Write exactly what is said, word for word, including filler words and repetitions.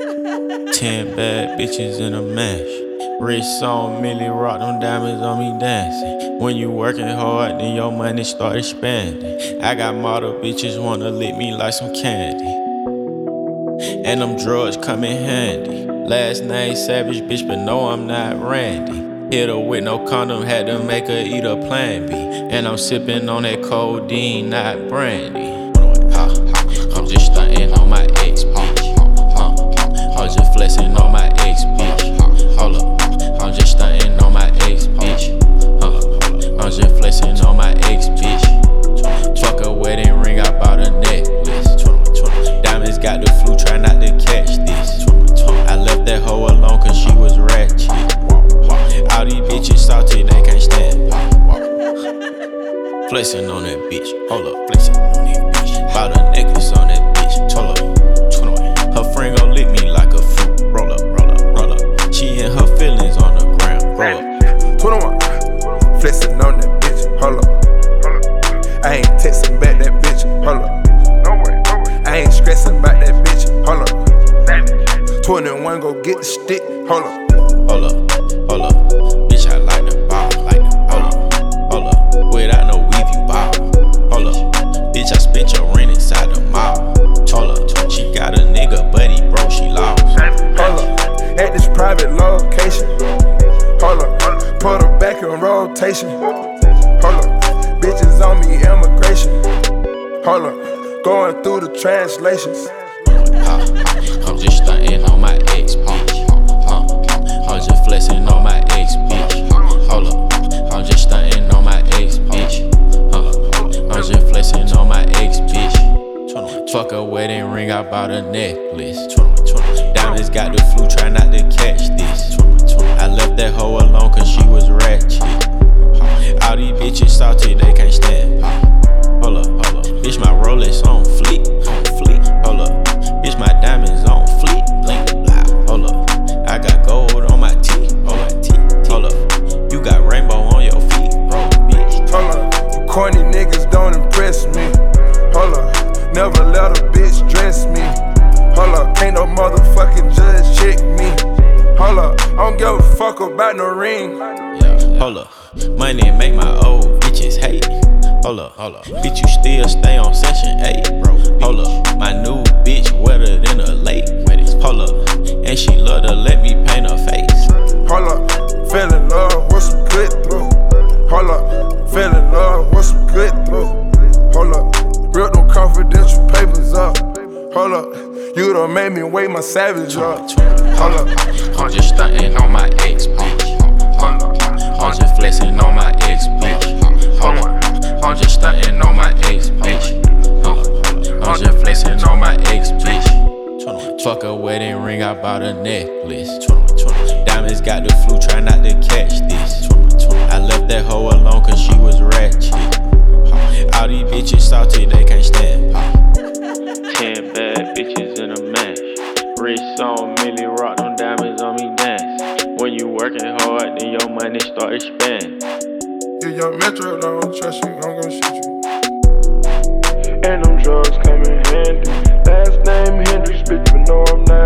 Ten bad bitches in a mash. Wrist on Millie, rock them diamonds on me dancing. When you working hard, then your money start expanding. I got model bitches wanna lick me like some candy, and them drugs come in handy. Last name Savage, bitch, but no, I'm not Randy. Hit her with no condom, had to make her eat a Plan B. And I'm sipping on that codeine, not brandy. Huh, I'm just stunting on my ex, bitch. Huh, I'm just flexing on my ex, bitch. Hold up, I'm just stunting on my ex, bitch. Huh, I'm just flexing on my ex, bitch. Fuck a wedding ring, I bought a necklace. Diamonds got the flu, try not to catch this. I left that hoe alone cause she was ratchet. All these bitches salty, they can't stand. Flexing on that bitch, hold up, flexing on that bitch. Bought a necklace on that bitch, hold up. Her friend gon' lick me like a fruit. Roll up, roll up, roll up. She and her feelings on the ground, roll up. twenty-one, flexing on that bitch, hold up. I ain't texting back that bitch, hold up. I ain't stressing about that bitch, hold up. twenty-one, go get the stick, hold up. Hold up, hold up. Bitch, I like the ball, like the hold up, hold up. Without no weave, you ball. Hold up. Bitch, I spent your rent inside the mall. Hold up. She got a nigga, but he broke, she lost. Hold up. At this private location. Hold up. Put her back in rotation. Hold up. Bitches on me, immigration. Hold up. Going through the translations. I'm just stunting on my ex, bitch. I'm just flexing on my ex, bitch. Hold up, I'm just stunting on my ex, bitch. Uh, I'm just flexing on my ex, bitch. Fuck a wedding ring, I bought a necklace. Diamonds got the flu, try not to catch this. I left that hoe alone cause she was ratchet. All these bitches salty, they can't stand. Hold up, hold up. Bitch, my Rolex on fleek, on fleek. Hold up, bitch, my diamonds on fleek. Blink, blah, hold up. I got gold on my teeth, on my teeth. Hold up, you got rainbow on your feet, bro, bitch. Hold up, corny niggas don't impress me. Hold up, never let a bitch dress me. Hold up, ain't no motherfucking judge check me. Hold up, I don't give a fuck about no ring. Yeah, hold up, money make my old bitches hate. Hold up, hold up, bitch, you still stay on session eight, bro. Hold up, my new bitch wetter than a lake. Hold up, and she love to let me paint her face. Hold up, fell in love with some good through. Hold up, fell in love with some good through. Hold up, real them confidential papers up. Hold up, you done made me wake my savage up. Hold up, I'm just stunting on my ex, bitch. Hold up, I'm just flexing on my ex, bitch. Hold up, I'm just stunting on my ex, bitch. I'm just flexing on my ex, bitch. Fuck a wedding ring, I bought a necklace. Diamonds got the flu, try not to catch this. I left that hoe alone cause she was ratchet. All these bitches salty, they can't stand. Ten bad bitches in a mash. Wrist on Millie, rock them diamonds on me dance. When you working hard, then your money start expanding. if young Metro don't trust you, I'm gonna shoot you. And them drugs come in handy. Last name Hendrix, bitch, but no, I'm not